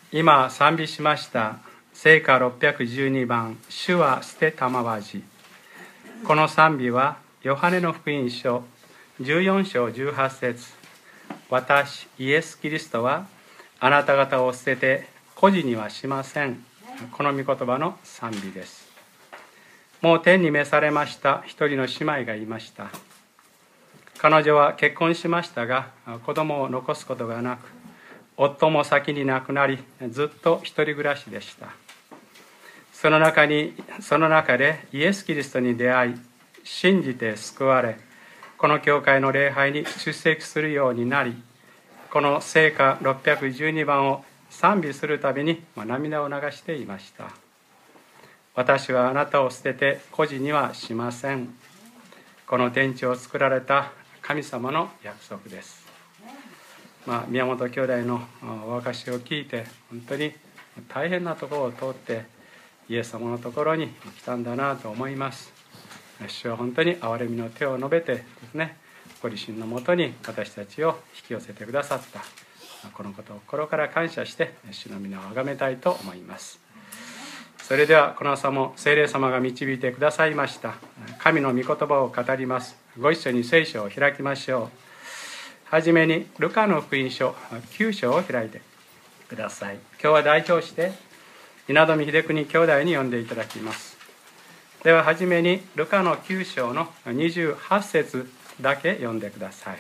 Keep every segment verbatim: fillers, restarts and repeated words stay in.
今賛美しました聖歌ろっぴゃくじゅうにばん、主は捨てたまわじ。この賛美はヨハネの福音書じゅうよんしょうじゅうはちせつ、私イエス・キリストはあなた方を捨てて孤児にはしません、この御言葉の賛美です。もう天に召されました一人の姉妹がいました。彼女は結婚しましたが子供を残すことがなく、夫も先に亡くなりずっと一人暮らしでした。その中にその中でイエス・キリストに出会い、信じて救われ、この教会の礼拝に出席するようになり、この聖歌ろっぴゃくじゅうにばんを賛美するたびに涙を流していました。私はあなたを捨てて孤児にはしません。この天地を作られた神様の約束です。まあ、宮本兄弟のお証しを聞いて、本当に大変なところを通ってイエス様のところに来たんだなと思います。主は本当に憐れみの手を述べてですね、ご自身のもとに私たちを引き寄せてくださった、このことを心から感謝して主の皆をあがめたいと思います。それではこの朝も聖霊様が導いてくださいました神の御言葉を語ります。ご一緒に聖書を開きましょう。はじめにルカの福音書きゅうしょうを開いてください。今日は代表して稲富秀邦兄弟に読んでいただきます。でははじめにルカのきゅうしょうのにじゅうはちせつだけ読んでください。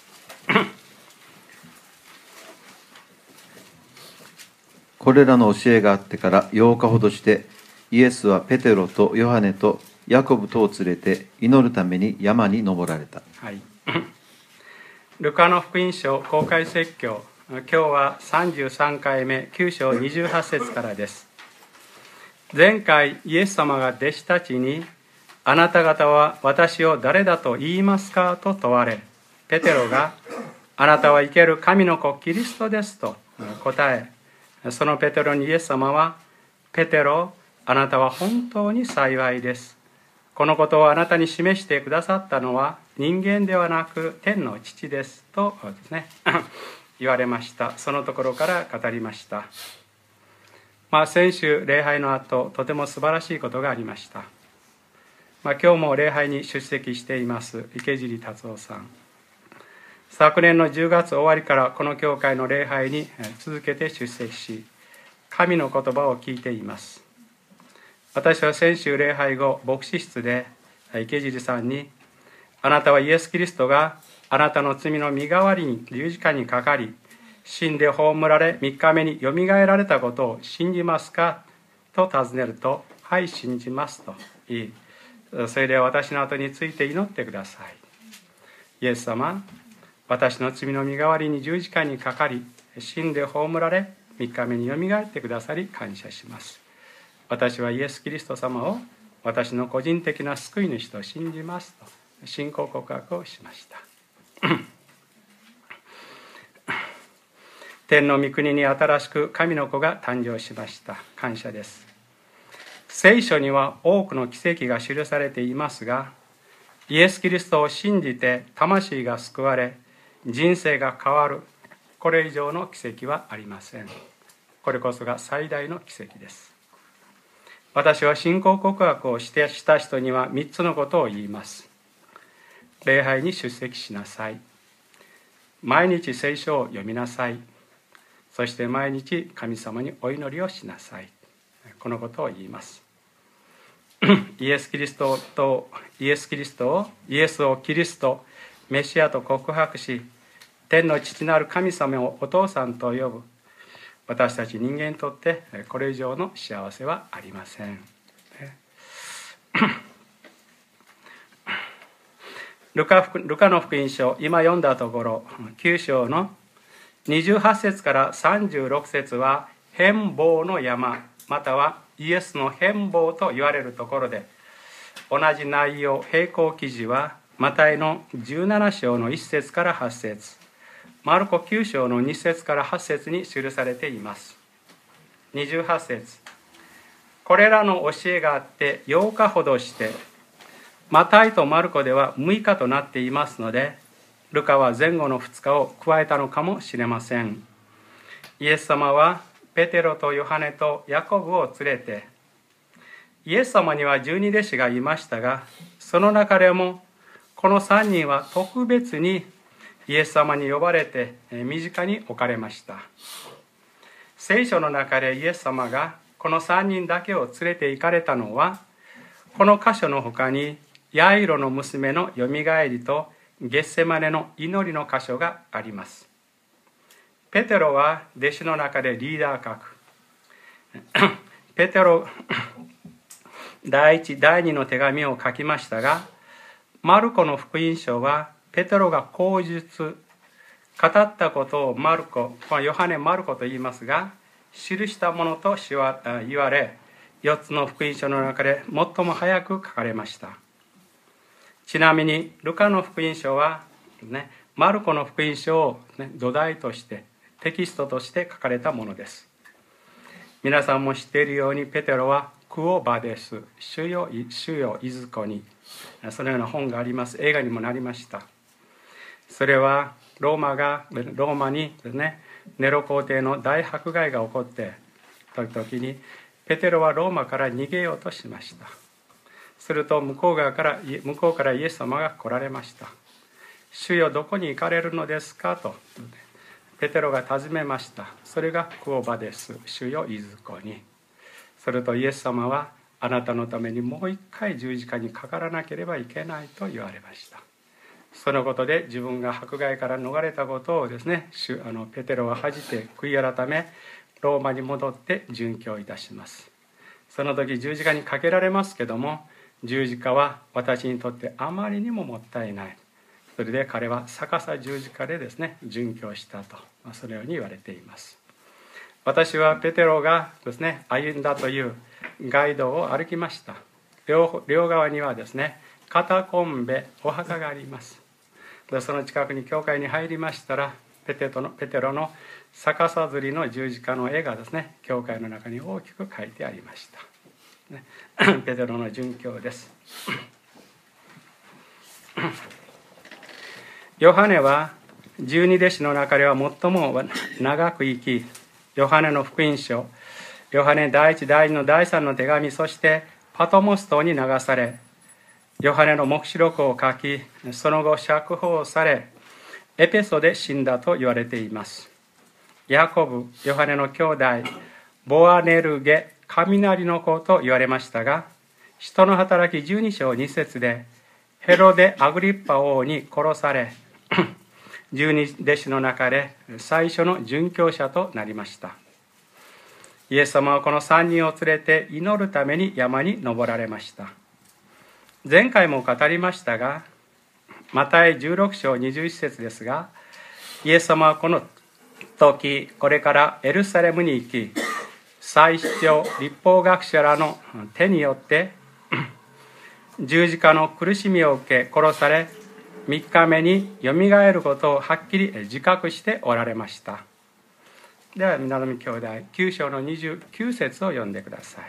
これらの教えがあってからようかほどしてイエスはペテロとヨハネとヤコブとを連れて祈るために山に登られた。 はい、ルカの福音書公開説教、今日はさんじゅうさんかいめきゅうしょうにじゅうはちせつからです。前回イエス様が弟子たちにあなた方は私を誰だと言いますかと問われ、ペテロがあなたは生ける神の子キリストですと答え、そのペテロにイエス様はペテロ、あなたは本当に幸いです。このことをあなたに示してくださったのは人間ではなく天の父ですとですね言われました。そのところから語りました。まあ、先週礼拝の後とても素晴らしいことがありました。まあ、今日も礼拝に出席しています池尻達夫さん、昨年のじゅうがつ終わりからこの教会の礼拝に続けて出席し、神の言葉を聞いています。私は先週礼拝後牧師室で池尻さんに、あなたはイエス・キリストがあなたの罪の身代わりに十字架にかかり死んで葬られみっかめによみがえられたことを信じますかと尋ねると、はい信じますと言い、それでは私の後について祈ってください。イエス様、私の罪の身代わりに十字架にかかり死んで葬られみっかめによみがえってくださり感謝します。私はイエス・キリスト様を私の個人的な救い主と信じますと信仰告白をしました天の御国に新しく神の子が誕生しました。感謝です。聖書には多くの奇跡が記されていますが、イエス・キリストを信じて魂が救われ人生が変わる、これ以上の奇跡はありません。これこそが最大の奇跡です。私は信仰告白をしてした人にはみっつのことを言います。礼拝に出席しなさい、毎日聖書を読みなさい、そして毎日神様にお祈りをしなさい、このことを言います。イエス・キリストとイエス・キリストをイエスをキリストメシアと告白し、天の父なる神様をお父さんと呼ぶ私たち人間にとってこれ以上の幸せはありません。ルカ、ルカの福音書、今読んだところきゅうしょうのにじゅうはちせつからさんじゅうろくせつは変貌の山またはイエスの変貌と言われるところで、同じ内容並行記事はマタイのじゅうななしょうのいっせつからはちせつ、マルコきゅうしょうのにせつからはちせつに記されています。にじゅうはちせつ、これらの教えがあってようかほどして、マタイとマルコではむいかとなっていますので、ルカは前後のふつかを加えたのかもしれません。イエス様はペテロとヨハネとヤコブを連れて、イエス様には十二弟子がいましたが、その中でもこの三人は特別にイエス様に呼ばれて身近に置かれました。聖書の中でイエス様がこの三人だけを連れて行かれたのは、この箇所の他にヤイロの娘のよみがえりとゲッセマネの祈りの箇所があります。ペテロは弟子の中でリーダー格。ペテロ第一第二の手紙を書きましたが、マルコの福音書はペテロが口述語ったことをマルコ、ヨハネ・マルコと言いますが、記したものと言われ、よっつの福音書の中で最も早く書かれました。ちなみにルカの福音書は、ね、マルコの福音書を、ね、土台としてテキストとして書かれたものです。皆さんも知っているように、ペテロはクオバです。主よ、主よいずこに。そのような本があります。映画にもなりました。それはローマがローマにですね、ネロ皇帝の大迫害が起こって時に、ペテロはローマから逃げようとしました。すると向こう側から向こうからイエス様が来られました。主よ、どこに行かれるのですかとペテロが尋ねました。それがクオバです。主よいずこに。するとイエス様は、あなたのためにもう一回十字架にかからなければいけないと言われました。そのことで自分が迫害から逃れたことをですね、あのペテロは恥じて悔い改め、ローマに戻って殉教いたします。その時十字架にかけられますけども、十字架は私にとってあまりにももったいない。それで彼は逆さ十字架でですね、殉教したと、まあ、そのように言われています。私はペテロがですね、歩んだという街道を歩きました。 両, 両側にはですね、カタコンベ、お墓があります。でその近くに教会に入りましたら、ペテトのペテロの逆さ吊りの十字架の絵がですね、教会の中に大きく書いてありました、ね、ペテロの殉教です。ヨハネは十二弟子の中では最も長く生き、ヨハネの福音書、ヨハネ第一第二の第三の手紙、そしてパトモス島に流され、ヨハネの黙示録を書き、その後釈放され、エペソで死んだと言われています。ヤコブ、ヨハネの兄弟、ボアネルゲ、雷の子と言われましたが、使徒の働きじゅうに章に節で、ヘロデ・アグリッパ王に殺され、十二弟子の中で最初の殉教者となりました。イエス様はこの三人を連れて祈るために山に登られました。前回も語りましたが、マタイじゅうろく章にじゅういち節ですが、イエス様はこの時、これからエルサレムに行き、祭司長、律法学者らの手によって十字架の苦しみを受け殺され、みっかめによみがえることをはっきり自覚しておられました。では皆々兄弟、きゅう章のにじゅうきゅう節を読んでくださ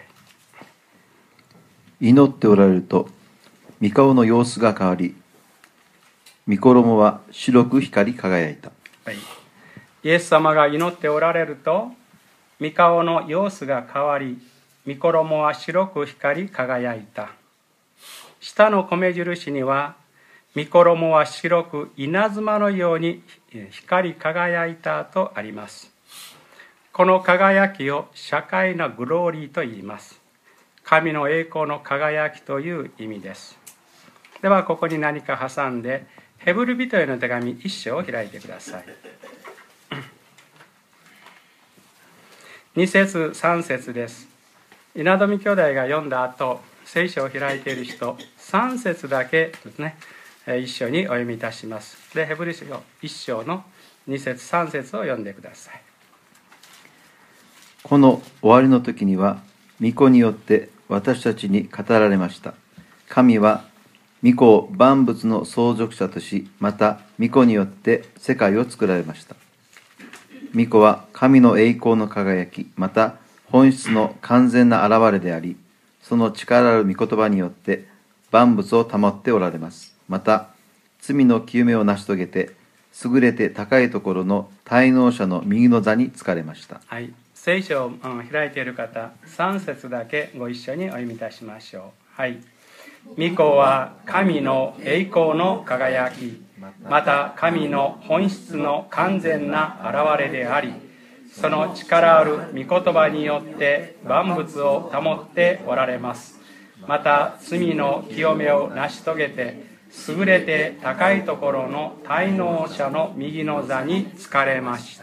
い。 祈っておられると御顔の様子が変わり、御衣は白く光り輝いた。 はい、イエス様が祈っておられると御顔の様子が変わり、御衣は白く光り輝いた。下の米印には、御衣は白く稲妻のように光り輝いたとあります。この輝きをシャカイナグローリーと言います。神の栄光の輝きという意味です。ではここに何か挟んで、ヘブル人への手紙一章を開いてください。に節さん節です。稲富兄弟が読んだ後、聖書を開いている人、さん節だけですね、一緒にお読みいたします。で、ヘブル書いち章のに節さん節を読んでください。 この終わりの時には、御子によって私たちに語られました。神は御子を万物の相続者とし、また御子によって世界を作られました。御子は神の栄光の輝き、また本質の完全な現れであり、その力ある御言葉によって万物を保っておられます。また罪の清めを成し遂げて、優れて高いところの滞納者の右の座につかれました。 はい、 聖書を開いている方、さん節だけご一緒にお読みいたしましょう。はい。御子は神の栄光の輝き、また神の本質の完全な現れであり、その力ある御言葉によって万物を保っておられます。また罪の清めを成し遂げて、優れて高いところの滞納者の右の座に就かれました。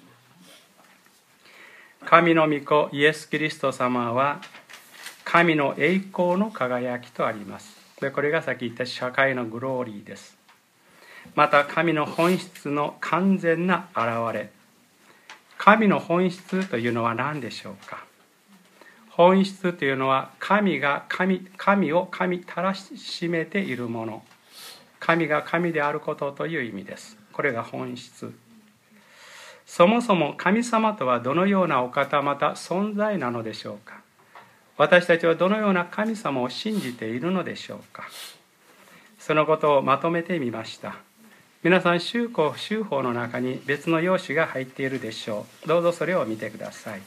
神の御子イエス・キリスト様は神の栄光の輝きとあります。でこれがさっき言った社会のグローリーです。また神の本質の完全な現れ。神の本質というのは何でしょうか。本質というのは神が 神, 神を神たらしめているもの。神が神であることという意味です。これが本質。そもそも神様とはどのようなお方また存在なのでしょうか。私たちはどのような神様を信じているのでしょうか。そのことをまとめてみました。皆さん、宗法宗法の中に別の用紙が入っているでしょう。どうぞそれを見てください。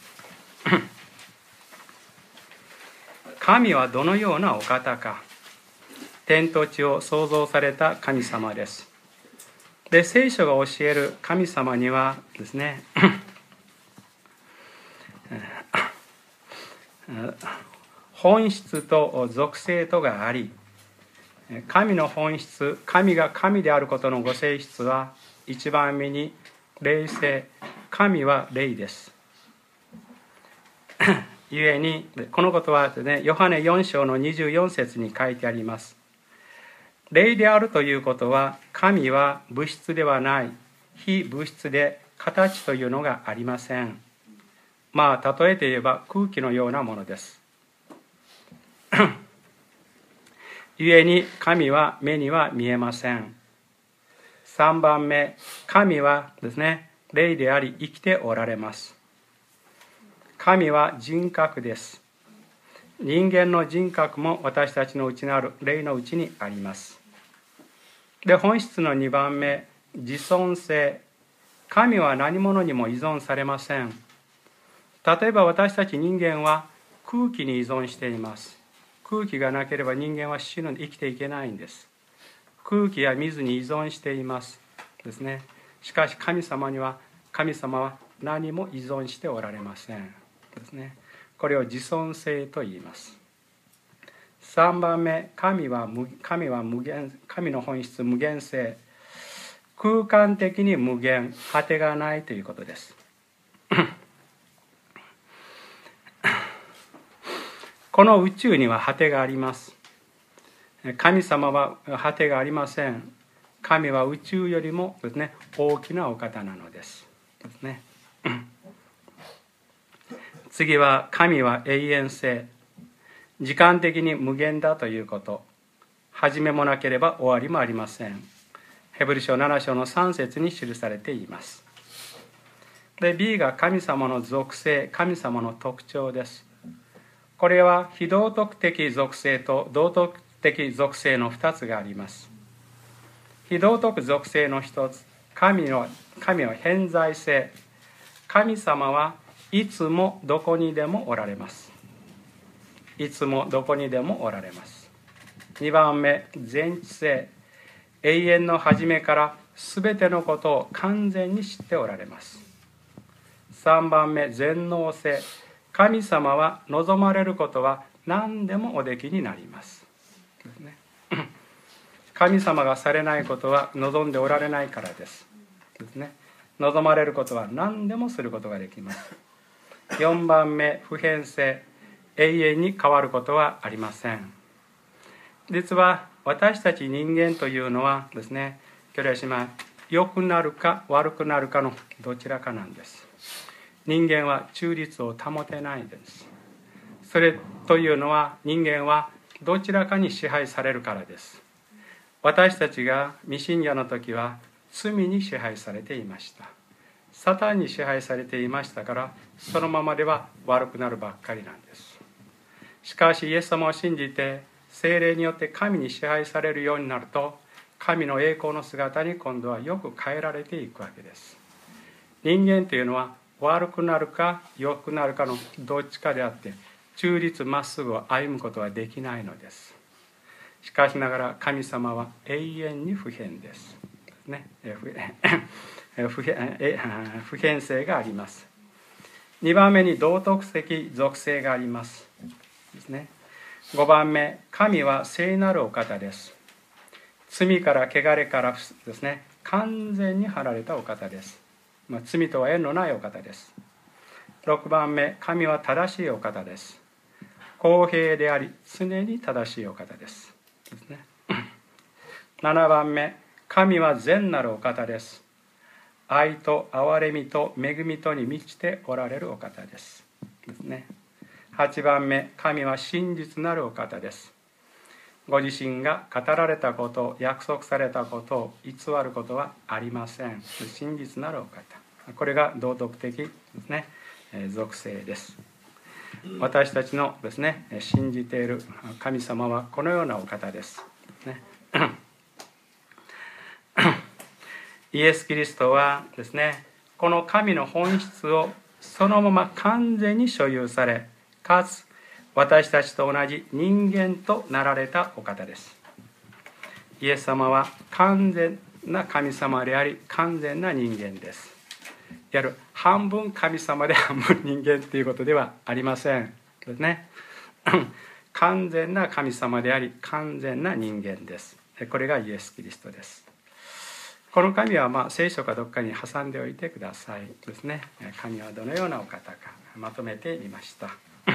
神はどのようなお方か。天と地を創造された神様です。で、聖書が教える神様にはですね、本質と属性とがあり、神の本質、神が神であることのご性質は一番目に霊性、神は霊です。ゆえにこのことはですね、ヨハネよん章のにじゅうよん節に書いてあります。霊であるということは、神は物質ではない、非物質で形というのがありません。まあ例えて言えば空気のようなものです。故に神は目には見えません。さんばんめ、神はですね、霊であり生きておられます。神は人格です。人間の人格も私たちの内なる霊のうちにあります。で、本質のにばんめ、自存性。神は何者にも依存されません。例えば私たち人間は空気に依存しています。空気がなければ人間は死ぬ、生きていけないんです。空気や水に依存していますですね。しかし神様には、神様は何も依存しておられませんですね。これを自存性と言います。さんばんめ、神は無、神は無限、神の本質無限性。空間的に無限、果てがないということです。この宇宙には果てがあります。神様は果てがありません。神は宇宙よりもですね、大きなお方なのです。ですね。次は、神は永遠性。時間的に無限だということ。始めもなければ終わりもありません。ヘブル書なな章のさん節に記されています。で、B が神様の属性、神様の特徴です。これは非道徳的属性と道徳的属性のふたつがあります。非道徳属性のひとつ、神の、神の偏在性。神様はいつもどこにでもおられます。いつもどこにでもおられます。にばんめ、全知性。永遠の初めからすべてのことを完全に知っておられます。さんばんめ、全能性。神様は望まれることは何でもおできになります。神様がされないことは望んでおられないからです。ですね。望まれることは何でもすることができます。よんばんめ、普遍性。永遠に変わることはありません。実は私たち人間というのはですね、今日はしま良くなるか悪くなるかのどちらかなんです。人間は中立を保てないです。それというのは人間はどちらかに支配されるからです。私たちが未信者の時は罪に支配されていました。サタンに支配されていましたから、そのままでは悪くなるばっかりなんです。しかしイエス様を信じて聖霊によって神に支配されるようになると、神の栄光の姿に今度はよく変えられていくわけです。人間というのは悪くなるか良くなるかのどっちかであって、中立まっすぐを歩むことはできないのです。しかしながら神様は永遠に不変です。ね、不変、不変性があります。にばんめに道徳的属性がありますですね。ごばんめ、神は聖なるお方です。罪から汚れからですね、完全に張られたお方です。まあ、罪とは縁のないお方です。ろくばんめ、神は正しいお方です。公平であり常に正しいお方ですですね。ななばんめ、神は善なるお方です。愛と憐れみと恵みとに満ちておられるお方ですですね。はちばんめ、神は真実なるお方です。ご自身が語られたこと、約束されたことを偽ることはありません。真実なるお方、これが道徳的ですね、属性です。私たちのですね、信じている神様はこのようなお方です、ね、イエス・キリストはですね、この神の本質をそのまま完全に所有され、かつ私たちと同じ人間となられたお方です。イエス様は完全な神様であり、完全な人間です。いわゆる半分神様で半分人間ということではありませんですね。完全な神様であり、完全な人間です。これがイエス・キリストです。この神はまあ聖書かどっかに挟んでおいてくださいですね。神はどのようなお方かまとめてみました。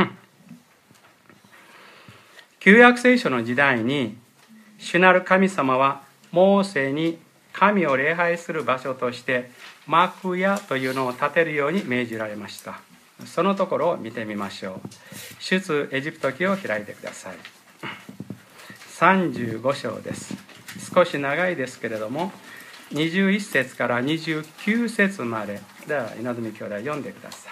旧約聖書の時代に主なる神様はモーセに神を礼拝する場所として幕屋というのを建てるように命じられました。そのところを見てみましょう。出エジプト記を開いてください。さんじゅうご章です。少し長いですけれども、にじゅういっ節からにじゅうきゅう節まで、では稲積兄弟読んでください。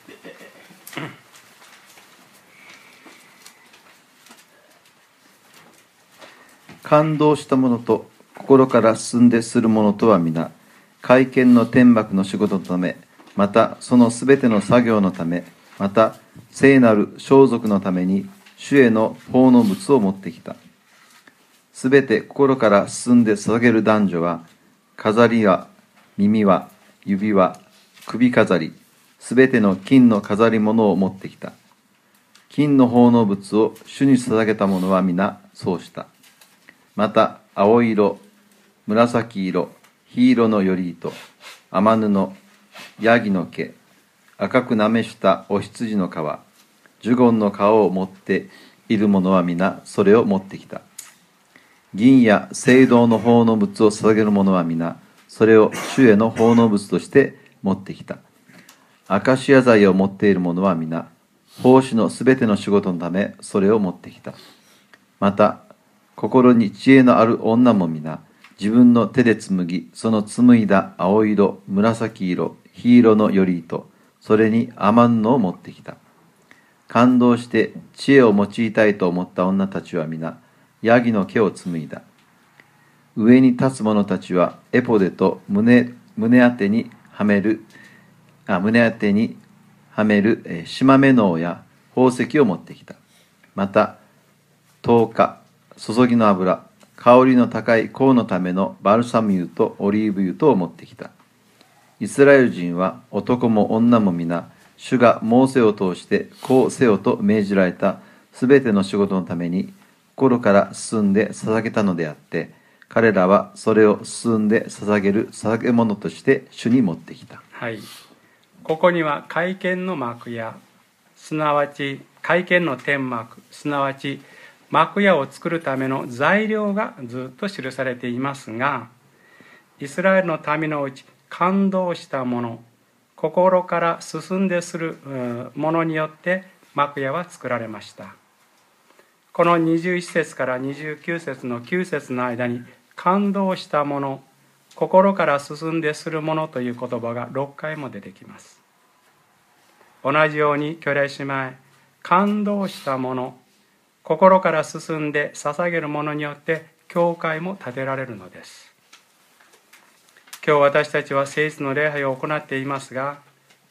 感動した者と心から進んでする者とは皆、会見の天幕の仕事のため、またそのすべての作業のため、また聖なる装束のために主への奉納物を持ってきた。すべて心から進んで捧げる男女は、飾りは、耳は、指輪、首飾り、すべての金の飾り物を持ってきた。金の奉納物を主に捧げた者は皆そうした。また、青色、紫色、黄色のより糸、天布、ヤギの毛、赤くなめしたお羊の皮、ジュゴンの皮を持っている者は皆それを持ってきた。銀や青銅の奉納物を捧げる者は皆それを主への奉納物として持ってきた。アカシア材を持っている者は皆奉仕のすべての仕事のためそれを持ってきた。また心に知恵のある女も皆自分の手で紡ぎ、その紡いだ青色、紫色、黄色のより糸、それに天布を持ってきた。感動して知恵を用いたいと思った女たちは皆ヤギの毛を紡いだ。上に立つ者たちはエポデと 胸, 胸当てにはめるあ胸当てにはめる、えー、縞目のや宝石を持ってきた。また灯火、注ぎの油、香りの高い香のためのバルサム油とオリーブ油とを持ってきた。イスラエル人は男も女も皆主がモーセを通してこうせよと命じられたすべての仕事のために心から進んで捧げたのであって、彼らはそれを進んで捧げる捧げ物として主に持ってきた。 はい、ここには会見の幕屋、すなわち会見の天幕、すなわち幕屋を作るための材料がずっと記されていますが、イスラエルの民のうち感動したもの、心から進んでするものによって幕屋は作られました。このにじゅういち節からにじゅうきゅう節のきゅう節の間に感動したもの、心から進んでするものという言葉がろっかいも出てきます。同じように兄弟姉妹、感動したもの、心から進んで捧げるものによって教会も建てられるのです。今日私たちは聖日の礼拝を行っていますが、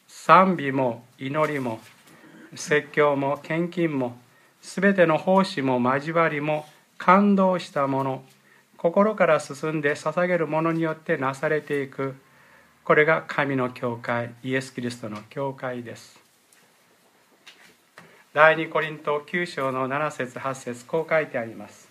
賛美も祈りも説教も献金もすべての奉仕も交わりも感動したもの、心から進んで捧げるものによってなされていく、これが神の教会、イエス・キリストの教会です。第二コリントきゅう章のなな節はち節、こう書いてあります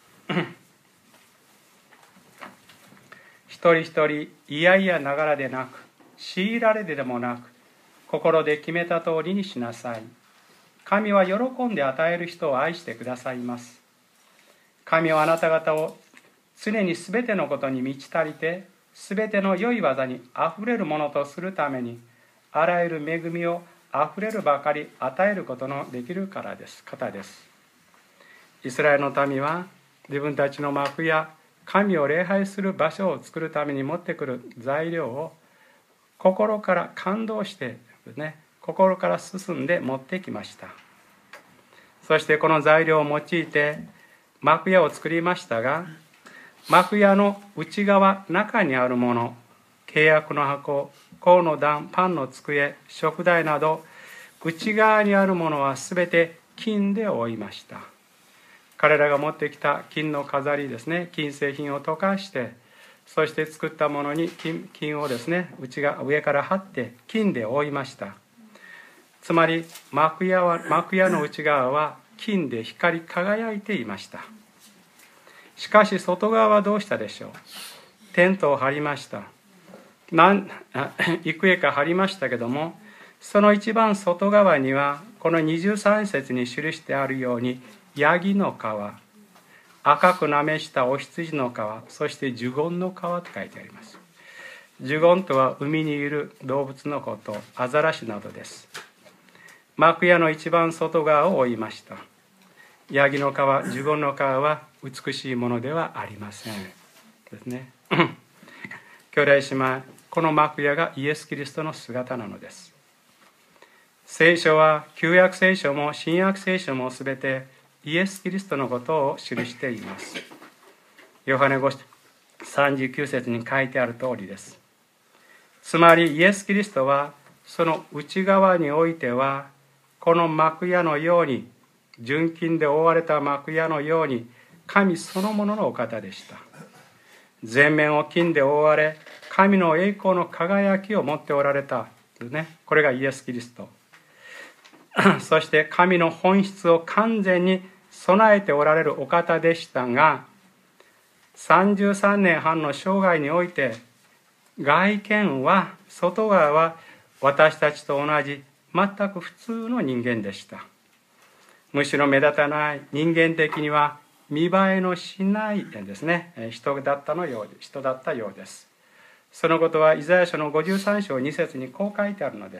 一人一人いやいやながらでなく、強いられでもなく、心で決めた通りにしなさい。神は喜んで与える人を愛してくださいます。神はあなた方を常にすべてのことに満ち足りて、すべての良い技にあふれるものとするために、あらゆる恵みをあふれるばかり与えることのできるからです、方です。イスラエルの民は自分たちの幕や神を礼拝する場所を作るために持ってくる材料を心から感動してね、心から進んで持ってきました。そしてこの材料を用いて幕屋を作りましたが、幕屋の内側、中にあるもの、契約の箱、香の壇、パンの机、食台など内側にあるものはすべて金で覆いました。彼らが持ってきた金の飾りですね、金製品を溶かして、そして作ったものに 金, 金をですね、内が上から貼って金で覆いました。つまり幕屋は幕屋の内側は金で光り輝いていました。しかし外側はどうしたでしょう。テントを張りました。何幾重か張りましたけども、その一番外側にはこのにじゅうさん節に記してあるように、ヤギの皮、赤くなめしたお羊の皮、そしてジュゴンの皮と書いてあります。ジュゴンとは海にいる動物のこと、アザラシなどです。幕屋の一番外側を覆いました。ヤギの皮、ジュゴンの皮は美しいものではありませんですね。兄弟姉妹、この幕屋がイエス・キリストの姿なのです。聖書は旧約聖書も新約聖書もすべてイエス・キリストのことを記しています。ヨハネご章さんじゅうきゅう節に書いてある通りです。つまりイエス・キリストはその内側においては、この幕屋のように、純金で覆われた幕屋のように神そのもののお方でした。全面を金で覆われ、神の栄光の輝きを持っておられた、ね、これがイエス・キリスト。そして神の本質を完全に備えておられるお方でしたが、さんじゅうさんねんはんの生涯において、外見は、外側は私たちと同じ全く普通の人間でした。むしろ目立たない、人間的には見栄えのしないですね、人だったのようで人だったようです。そのことはイザヤ書のごじゅうさん章に節にこう書いてあるのです。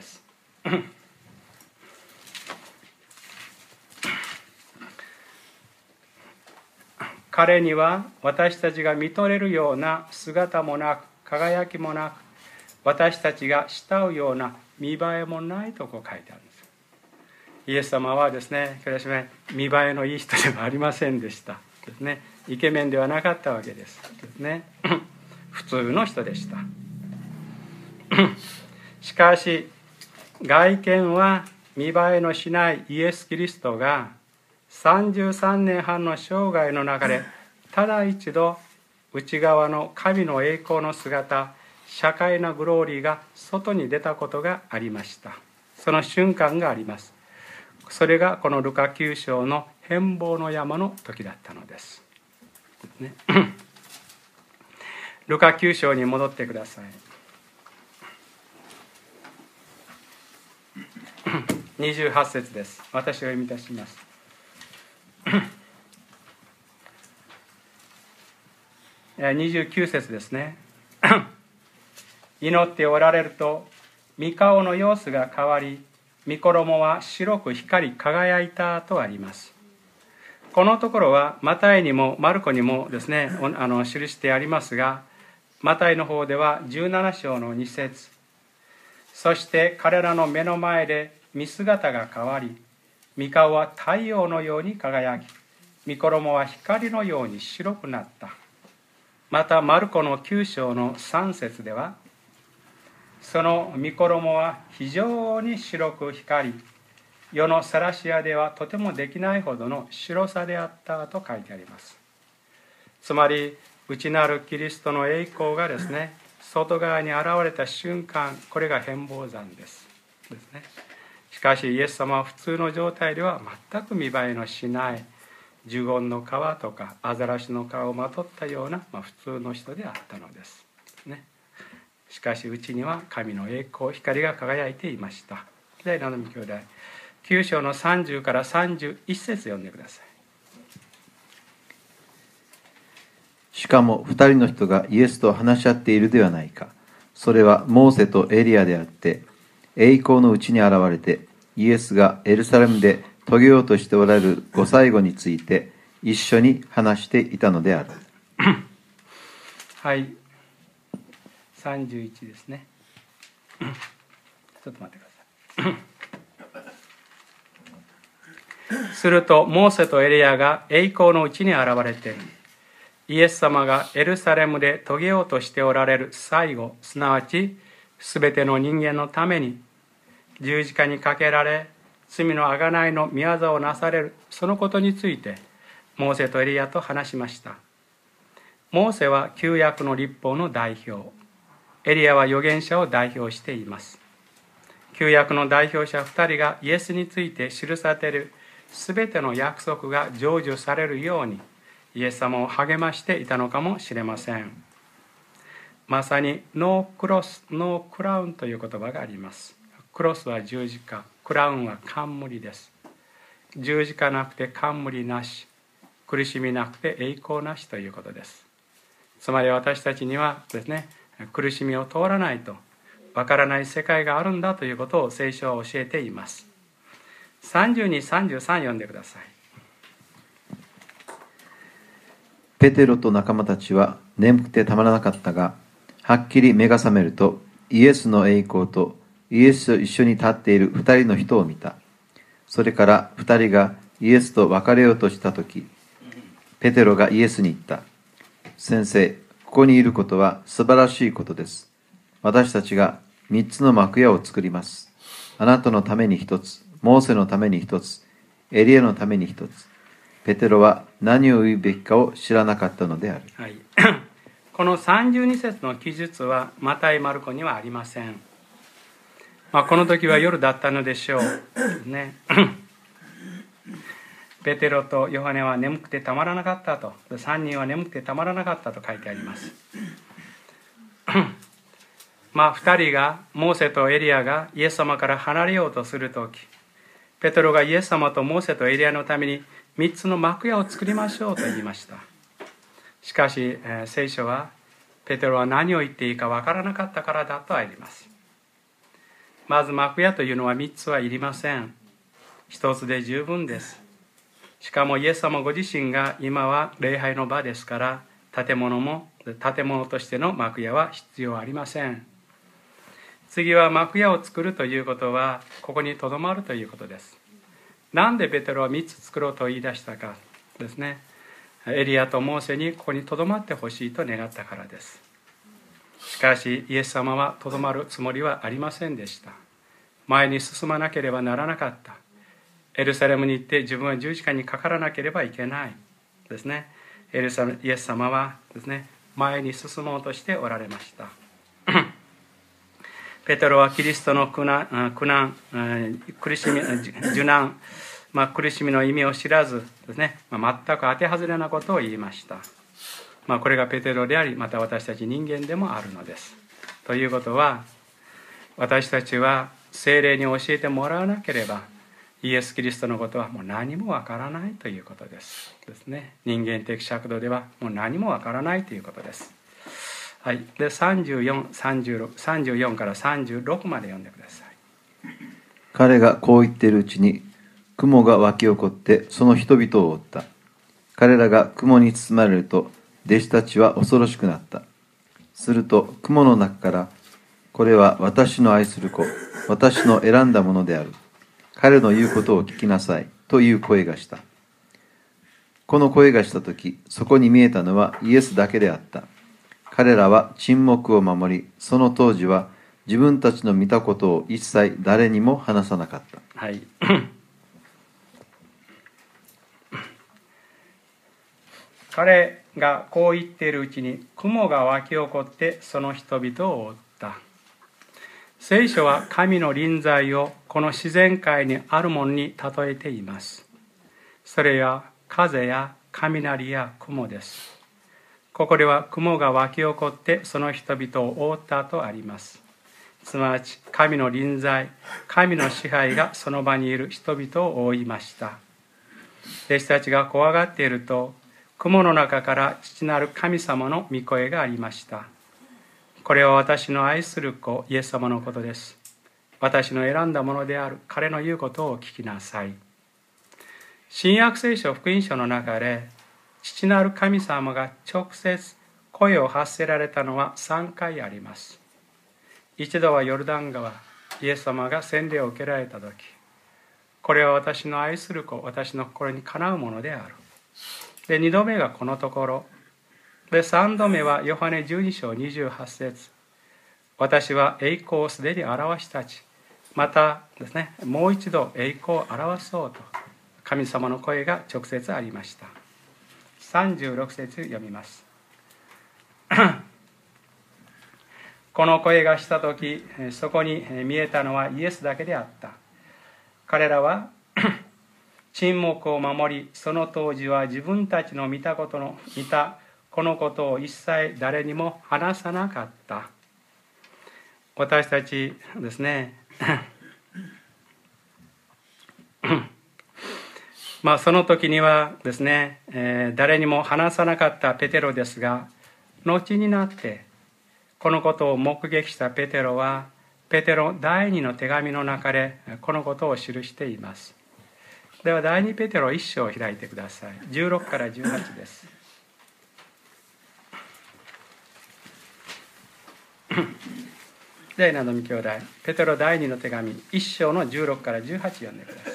彼には私たちが見とれるような姿もなく、輝きもなく、私たちが慕うような見栄えもないとこう書いてあるんです。イエス様はですね、見栄えのいい人ではありませんでしたですね。イケメンではなかったわけですですね。普通の人でした。しかし外見は見栄えのしないイエス・キリストがさんじゅうさんねんはんの生涯の中でただ一度内側の神の栄光の姿、社会なグローリーが外に出たことがありました。その瞬間があります。それがこのルカきゅう章の変貌の山の時だったのです、ね、ルカきゅう章に戻ってください。にじゅうはち節です。私が読み出します。にじゅうきゅう節ですね。祈っておられると御顔の様子が変わり、御衣は白く光り輝いたとあります。このところはマタイにもマルコにもですね、あの記してありますが、マタイの方ではじゅうなな章のに節、そして彼らの目の前で見姿が変わり、御顔は太陽のように輝き、御衣は光のように白くなった。またマルコのきゅう章のさん節では、 その御衣は非常に白く光り、世のサラシアではとてもできないほどの白さであったと書いてあります。つまり内なるキリストの栄光がですね、外側に現れた瞬間、これが変貌山ですですね。しかしイエス様は普通の状態では全く見栄えのしないジュゴンの皮とかアザラシの皮をまとったような、まあ、普通の人であったのですね。しかしうちには神の栄光、光が輝いていました。で、名波兄弟、きゅう章のさんじゅうからさんじゅういち節読んでください。 しかも二人の人がイエスと話し合っているではないか。それはモーセとエリアであって、栄光のうちに現れて、イエスがエルサレムで遂げようとしておられるご最後について一緒に話していたのである。 はい、さんじゅういちですね。ちょっと待ってください。するとモーセとエリアが栄光のうちに現れて、イエス様がエルサレムで遂げようとしておられる最後、すなわちすべての人間のために十字架にかけられ、罪のあがないの御業をなされる、そのことについてモーセとエリアと話しました。モーセは旧約の律法の代表、エリアは預言者を代表しています。旧約の代表者ふたりがイエスについて記されているすべての約束が成就されるようにイエス様を励ましていたのかもしれません。まさにノークロス、ノークラウンという言葉があります。クロスは十字架、クラウンは冠です。十字架なくて冠なし、苦しみなくて栄光なしということです。つまり私たちにはですね、苦しみを通らないとわからない世界があるんだということを聖書は教えています。さんじゅうに、さんじゅうさん読んでください。 ペテロと仲間たちは眠くてたまらなかったが、はっきり目が覚めるとイエスの栄光とイエスと一緒に立っている二人の人を見た。それから二人がイエスと別れようとしたとき、ペテロがイエスに言った。先生、ここにいることは素晴らしいことです。私たちが三つの幕屋を作ります。あなたのために一つ、モーセのために一つ、エリアのために一つ。ペテロは何を言うべきかを知らなかったのである。 はい、このさんじゅうに節の記述はマタイ・マルコにはありません。まあ、この時は夜だったのでしょうね。ペテロとヨハネは眠くてたまらなかったと、さんにんは眠くてたまらなかったと書いてあります。まあふたりが、モーセとエリアがイエス様から離れようとするとき、ペテロがイエス様とモーセとエリアのためにみっつの幕屋を作りましょうと言いました。しかし、えー、聖書はペテロは何を言っていいか分からなかったからだとあります。まず幕屋というのはみっつはいりません。ひとつで十分です。しかもイエス様ご自身が今は礼拝の場ですから、建物も建物としての幕屋は必要ありません。次は幕屋を作るということはここにとどまるということです。なんでペテロはみっつ作ろうと言い出したかですね。エリアとモーセにここにとどまってほしいと願ったからです。しかしイエス様はとどまるつもりはありませんでした。前に進まなければならなかった。エルサレムに行って自分は十字架にかからなければいけないですね。エルサレムイエス様はですね、前に進もうとしておられました。ペテロはキリストの苦難、苦難、苦しみ、受難、まあ、苦しみの意味を知らずですね、まあ、全く当て外れなことを言いました。まあ、これがペテロであり、また私たち人間でもあるのです。ということは、私たちは聖霊に教えてもらわなければ、イエス・キリストのことはもう何もわからないということですですね。人間的尺度ではもう何もわからないということです。はい、でさんじゅうよん、さんじゅうろく、さんじゅうよんからさんじゅうろくまで読んでください。 彼がこう言っているうちに雲が湧き起こってその人々を覆った。彼らが雲に包まれると弟子たちは恐ろしくなった。すると雲の中からこれは私の愛する子、私の選んだものである。彼の言うことを聞きなさいという声がした。この声がしたとき、そこに見えたのはイエスだけであった。彼らは沈黙を守り、その当時は自分たちの見たことを一切誰にも話さなかった。 はい。彼がこう言っているうちに雲が湧き起こってその人々を覆った。聖書は神の臨在をこの自然界にあるものに例えています。それは風や雷や雲です。ここでは雲が湧き起こってその人々を覆ったとあります。すなわち神の臨在、神の支配がその場にいる人々を覆いました。弟子たちが怖がっていると、雲の中から父なる神様の御声がありました。これは私の愛する子イエス様のことです。私の選んだものである彼の言うことを聞きなさい。新約聖書福音書の中で父なる神様が直接声を発せられたのはさんかいあります。一度はヨルダン川、イエス様が洗礼を受けられた時、これは私の愛する子、私の心にかなうものである。で、二度目がこのところ。で、三度目はヨハネじゅうに章にじゅうはち節。私は栄光をすでに表したち、またですね、もう一度栄光を表そうと、神様の声が直接ありました。さんじゅうろく節読みます。この声がしたとき、そこに見えたのはイエスだけであった。彼らは沈黙を守り、その当時は自分たちの見たことの見たこのことを一切誰にも話さなかった。私たちですねまあその時にはですね、えー、誰にも話さなかったペテロですが、後になってこのことを目撃したペテロはペテロ第二の手紙の中でこのことを記しています。では第二ペテロ一章を開いてください。じゅうろくからじゅうはちです。では稲富兄弟、ペテロ第二の手紙一章のじゅうろくからじゅうはち読んでください。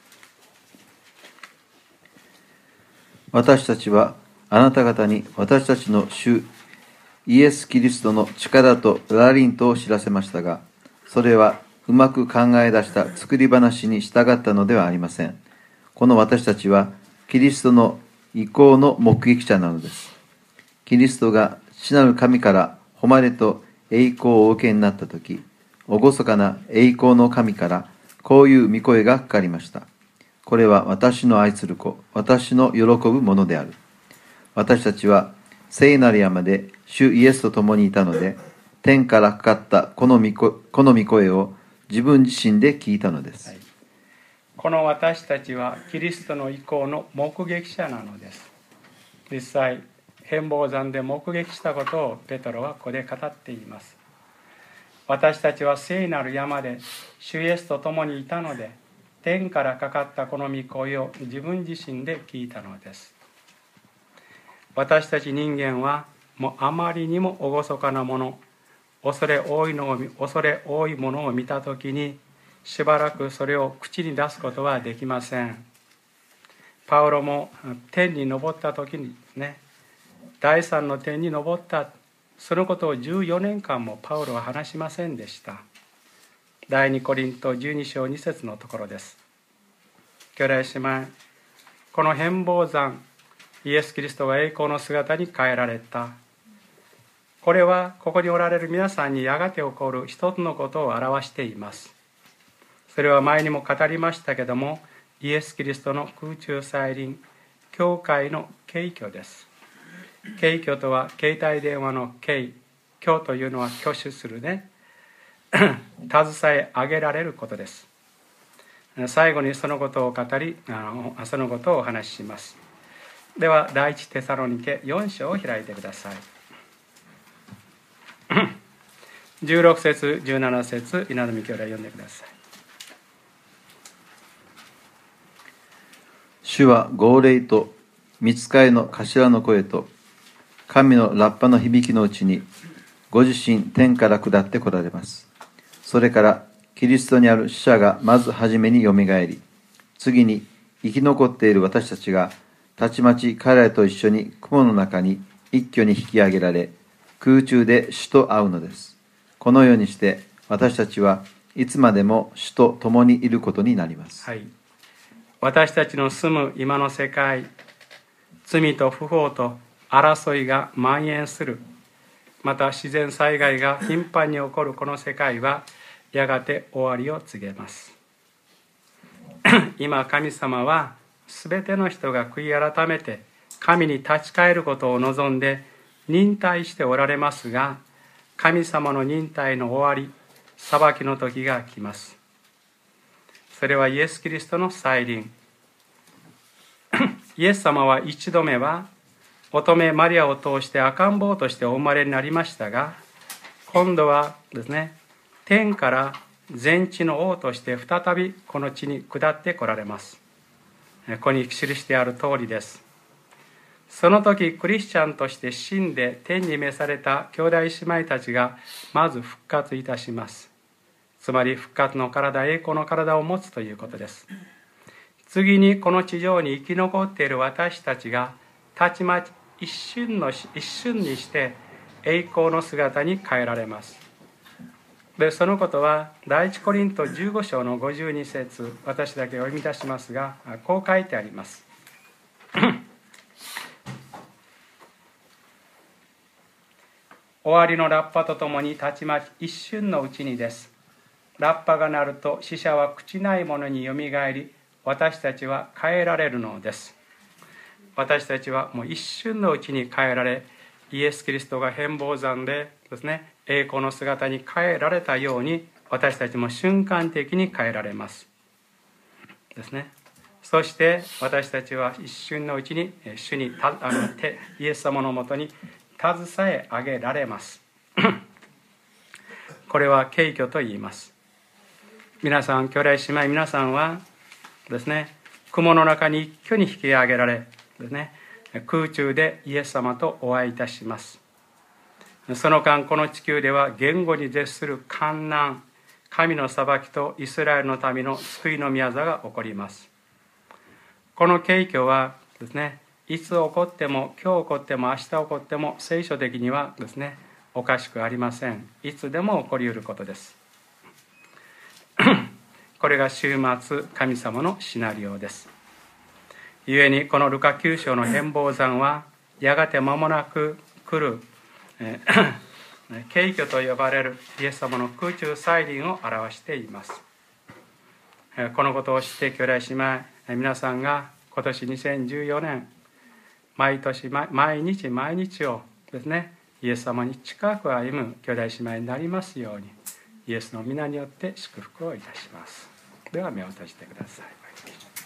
私たちはあなた方に私たちの主イエス・キリストの力とラリントを知らせましたが、それはうまく考え出した作り話に従ったのではありません。この私たちはキリストの意向の目撃者なのです。キリストが父なる神から誉れと栄光をお受けになったとき、厳かな栄光の神からこういう御声がかかりました。これは私の愛する子、私の喜ぶものである。私たちは聖なる山で主イエスと共にいたので、天からかかったこの御声、この御声を自分自身で聞いたのです。はい、 この私たちはキリストの意向の目撃者なのです。実際、変貌山で目撃したことをペトロはここで語っています。私たちは聖なる山で主イエスと共にいたので、天からかかったこの御声を自分自身で聞いたのです。私たち人間はもうあまりにも厳かなもの、恐れ多いのを恐れ多いものを見たときに、しばらくそれを口に出すことはできません。パウロも天に昇ったときにね、第三の天に昇った、そのことをじゅうよねんかんもパウロは話しませんでした。第二コリントじゅうに章に節のところです。兄弟姉妹、この変貌山、イエス・キリストが栄光の姿に変えられた。これはここにおられる皆さんにやがて起こる一つのことを表しています。それは前にも語りましたけども、イエス・キリストの空中再臨、教会の景挙です。景挙とは携帯電話の景、挙というのは挙手するね、携え上げられることです。最後にそのことを語り、そのことをお話しします。では第一テサロニケよん章を開いてください。じゅうろく節じゅうなな節、稲富兄弟読んでください。 主は号令と御使いの頭の声と神のラッパの響きのうちにご自身天から下って来られます。それからキリストにある死者がまず初めによみがえり、次に生き残っている私たちがたちまち彼らと一緒に雲の中に一挙に引き上げられ、空中で主と会うのです。このようにして私たちはいつまでも主と共にいることになります。 はい、私たちの住む今の世界、罪と不法と争いが蔓延する、また自然災害が頻繁に起こるこの世界はやがて終わりを告げます。今神様はすべての人が悔い改めて神に立ち返ることを望んで忍耐しておられますが、神様の忍耐の終わり、裁きの時が来ます。それはイエス・キリストの再臨。イエス様は一度目は乙女マリアを通して赤ん坊としてお生まれになりましたが、今度はですね、天から全地の王として再びこの地に下って来られます。ここに記してある通りです。その時クリスチャンとして死んで天に召された兄弟姉妹たちがまず復活いたします。つまり復活の体、栄光の体を持つということです。次にこの地上に生き残っている私たちがたちまち一瞬の一瞬にして栄光の姿に変えられます。でそのことは第一コリントじゅうご章のごじゅうに節、私だけお読み出しますが、こう書いてあります。終わりのラッパとともにたちまち一瞬のうちにです。ラッパが鳴ると死者は朽ちないものによみがえり、私たちは変えられるのです。私たちはもう一瞬のうちに変えられ、イエス・キリストが変貌山でですね、栄光の姿に変えられたように、私たちも瞬間的に変えられますですね。そして私たちは一瞬のうちに主にたあの手イエス様のもとに携え上げられますこれは敬虚と言います。皆さん、兄弟姉妹皆さんはですね、雲の中に一挙に引き上げられですね、空中でイエス様とお会いいたします。その間、この地球では言語に絶する患難、神の裁きとイスラエルの民の救いの宮座が起こります。この景況はですね、いつ起こっても、今日起こっても、明日起こっても、聖書的にはですね、おかしくありません。いつでも起こり得ることです。これが終末神様のシナリオです。故にこのルカきゅう章の変貌山はやがて間もなく来る景挙と呼ばれるイエス様の空中再臨を表しています。このことを知って兄弟姉妹皆さんが今年にせんじゅうよねん毎年毎日毎日をですね、イエス様に近く歩む兄弟姉妹になりますように、イエスの皆によって祝福をいたします。では目を閉じてください。